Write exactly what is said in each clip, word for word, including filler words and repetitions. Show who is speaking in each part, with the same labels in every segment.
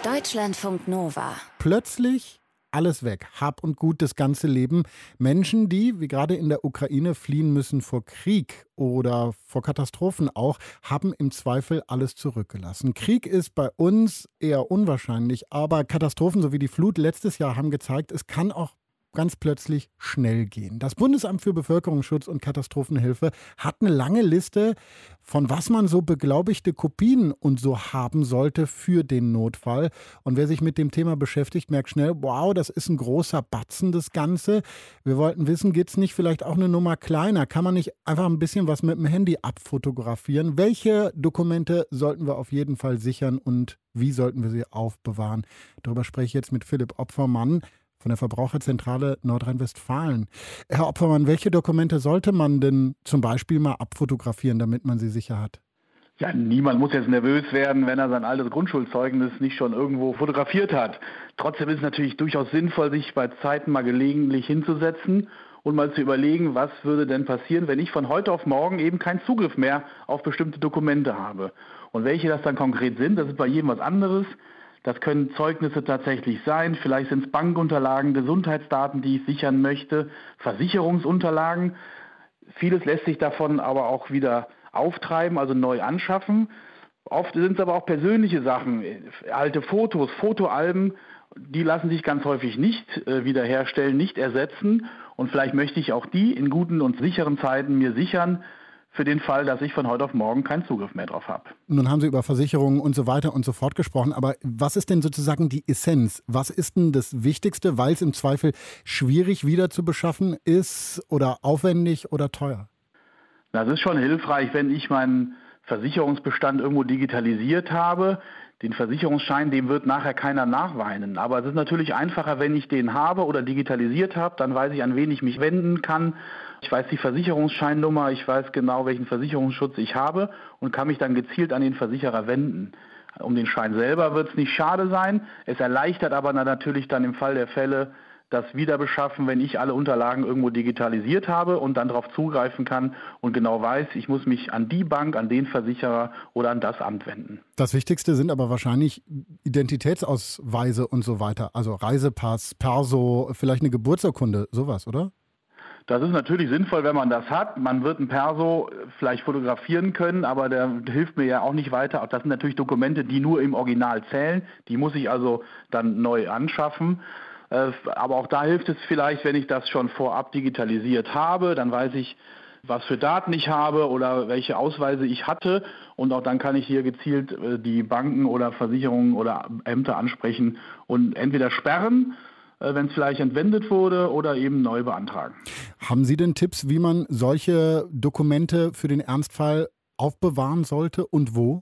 Speaker 1: Deutschlandfunk Nova.
Speaker 2: Plötzlich alles weg. Hab und Gut, das ganze Leben. Menschen, die, wie gerade in der Ukraine, fliehen müssen vor Krieg oder vor Katastrophen auch, haben im Zweifel alles zurückgelassen. Krieg ist bei uns eher unwahrscheinlich, aber Katastrophen so wie die Flut letztes Jahr haben gezeigt, es kann auch ganz plötzlich schnell gehen. Das Bundesamt für Bevölkerungsschutz und Katastrophenhilfe hat eine lange Liste, von was man so beglaubigte Kopien und so haben sollte für den Notfall. Und wer sich mit dem Thema beschäftigt, merkt schnell, wow, das ist ein großer Batzen, das Ganze. Wir wollten wissen, geht es nicht vielleicht auch eine Nummer kleiner? Kann man nicht einfach ein bisschen was mit dem Handy abfotografieren? Welche Dokumente sollten wir auf jeden Fall sichern und wie sollten wir sie aufbewahren? Darüber spreche ich jetzt mit Philipp Opfermann von der Verbraucherzentrale Nordrhein-Westfalen. Herr Opfermann, welche Dokumente sollte man denn zum Beispiel mal abfotografieren, damit man sie sicher hat?
Speaker 3: Ja, niemand muss jetzt nervös werden, wenn er sein altes Grundschulzeugnis nicht schon irgendwo fotografiert hat. Trotzdem ist es natürlich durchaus sinnvoll, sich bei Zeiten mal gelegentlich hinzusetzen und mal zu überlegen, was würde denn passieren, wenn ich von heute auf morgen eben keinen Zugriff mehr auf bestimmte Dokumente habe. Und welche das dann konkret sind, das ist bei jedem was anderes. Das können Zeugnisse tatsächlich sein, vielleicht sind es Bankunterlagen, Gesundheitsdaten, die ich sichern möchte, Versicherungsunterlagen. Vieles lässt sich davon aber auch wieder auftreiben, also neu anschaffen. Oft sind es aber auch persönliche Sachen, alte Fotos, Fotoalben, die lassen sich ganz häufig nicht äh, wiederherstellen, nicht ersetzen. Und vielleicht möchte ich auch die in guten und sicheren Zeiten mir sichern, für den Fall, dass ich von heute auf morgen keinen Zugriff mehr drauf habe.
Speaker 2: Nun haben Sie über Versicherungen und so weiter und so fort gesprochen, aber was ist denn sozusagen die Essenz? Was ist denn das Wichtigste, weil es im Zweifel schwierig wieder zu beschaffen ist oder aufwendig oder teuer?
Speaker 3: Das ist schon hilfreich, wenn ich meinen Versicherungsbestand irgendwo digitalisiert habe. Den Versicherungsschein, dem wird nachher keiner nachweinen. Aber es ist natürlich einfacher, wenn ich den habe oder digitalisiert habe, dann weiß ich, an wen ich mich wenden kann. Ich weiß die Versicherungsscheinnummer, ich weiß genau, welchen Versicherungsschutz ich habe und kann mich dann gezielt an den Versicherer wenden. Um den Schein selber wird es nicht schade sein. Es erleichtert aber natürlich dann im Fall der Fälle das Wiederbeschaffen, wenn ich alle Unterlagen irgendwo digitalisiert habe und dann darauf zugreifen kann und genau weiß, ich muss mich an die Bank, an den Versicherer oder an das Amt wenden.
Speaker 2: Das Wichtigste sind aber wahrscheinlich Identitätsausweise und so weiter, also Reisepass, Perso, vielleicht eine Geburtsurkunde, sowas, oder?
Speaker 3: Das ist natürlich sinnvoll, wenn man das hat. Man wird ein Perso vielleicht fotografieren können, aber der hilft mir ja auch nicht weiter. Das sind natürlich Dokumente, die nur im Original zählen. Die muss ich also dann neu anschaffen. Aber auch da hilft es vielleicht, wenn ich das schon vorab digitalisiert habe, dann weiß ich, was für Daten ich habe oder welche Ausweise ich hatte. Und auch dann kann ich hier gezielt die Banken oder Versicherungen oder Ämter ansprechen und entweder sperren, wenn es vielleicht entwendet wurde, oder eben neu beantragen.
Speaker 2: Haben Sie denn Tipps, wie man solche Dokumente für den Ernstfall aufbewahren sollte und wo?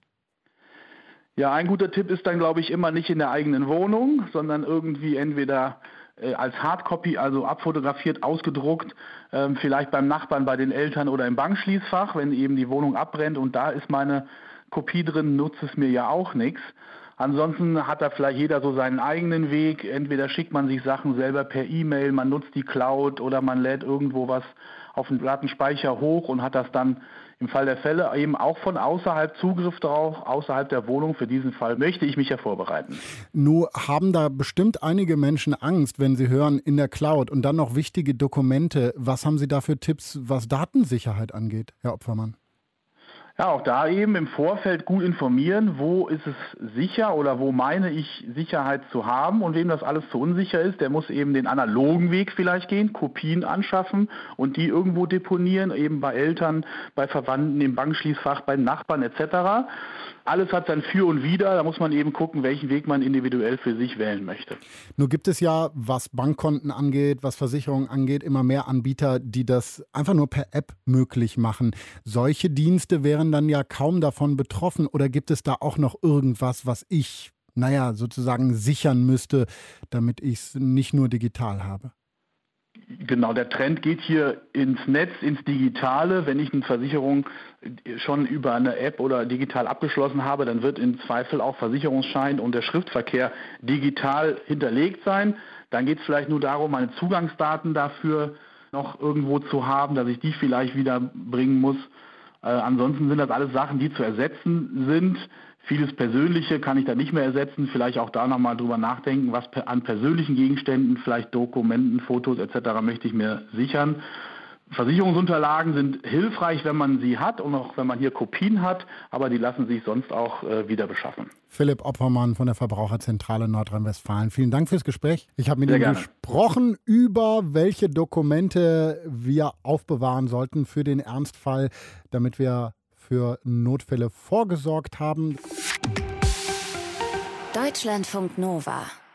Speaker 3: Ja, ein guter Tipp ist dann, glaube ich, immer nicht in der eigenen Wohnung, sondern irgendwie entweder äh, als Hardcopy, also abfotografiert, ausgedruckt, ähm, vielleicht beim Nachbarn, bei den Eltern oder im Bankschließfach, wenn eben die Wohnung abbrennt und da ist meine Kopie drin, nutzt es mir ja auch nichts. Ansonsten hat da vielleicht jeder so seinen eigenen Weg. Entweder schickt man sich Sachen selber per E-Mail, man nutzt die Cloud oder man lädt irgendwo was auf den Datenspeicher hoch und hat das dann im Fall der Fälle eben auch von außerhalb Zugriff drauf, außerhalb der Wohnung. Für diesen Fall möchte ich mich ja vorbereiten.
Speaker 2: Nur haben da bestimmt einige Menschen Angst, wenn sie hören, in der Cloud und dann noch wichtige Dokumente. Was haben Sie da für Tipps, was Datensicherheit angeht, Herr Opfermann?
Speaker 3: Ja, auch da eben im Vorfeld gut informieren, wo ist es sicher oder wo meine ich Sicherheit zu haben, und wem das alles zu unsicher ist, der muss eben den analogen Weg vielleicht gehen, Kopien anschaffen und die irgendwo deponieren, eben bei Eltern, bei Verwandten, im Bankschließfach, bei Nachbarn et cetera. Alles hat sein Für und Wider, da muss man eben gucken, welchen Weg man individuell für sich wählen möchte.
Speaker 2: Nur gibt es ja, was Bankkonten angeht, was Versicherungen angeht, immer mehr Anbieter, die das einfach nur per App möglich machen. Solche Dienste wären dann ja kaum davon betroffen, oder gibt es da auch noch irgendwas, was ich, naja, sozusagen sichern müsste, damit ich es nicht nur digital habe?
Speaker 3: Genau, der Trend geht hier ins Netz, ins Digitale. Wenn ich eine Versicherung schon über eine App oder digital abgeschlossen habe, dann wird im Zweifel auch Versicherungsschein und der Schriftverkehr digital hinterlegt sein. Dann geht es vielleicht nur darum, meine Zugangsdaten dafür noch irgendwo zu haben, dass ich die vielleicht wieder bringen muss. Äh, ansonsten sind das alles Sachen, die zu ersetzen sind. Vieles Persönliche kann ich da nicht mehr ersetzen. Vielleicht auch da nochmal drüber nachdenken, was an persönlichen Gegenständen, vielleicht Dokumenten, Fotos et cetera möchte ich mir sichern. Versicherungsunterlagen sind hilfreich, wenn man sie hat und auch wenn man hier Kopien hat, aber die lassen sich sonst auch äh, wieder beschaffen.
Speaker 2: Philipp Opfermann von der Verbraucherzentrale Nordrhein-Westfalen. Vielen Dank fürs Gespräch. Ich habe mit
Speaker 3: Sehr
Speaker 2: Ihnen
Speaker 3: gerne.
Speaker 2: gesprochen über, welche Dokumente wir aufbewahren sollten für den Ernstfall, damit wir für Notfälle vorgesorgt haben.
Speaker 1: Deutschlandfunk Nova